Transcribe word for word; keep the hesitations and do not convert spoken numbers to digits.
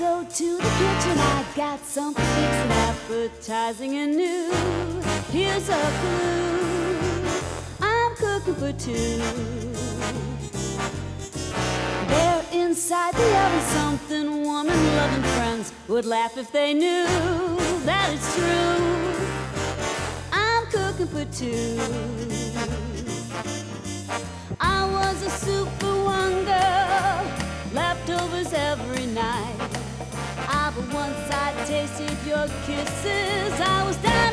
go to the kitchen, I got something fixing, appetizing and new. Here's a clue, I'm cooking for two. There inside the oven, something warm and loving, friends would laugh if they knew that it's true. I'm cooking for two. I was a soup for one girl, leftovers every night. Ah, but once I tasted your kisses, I was down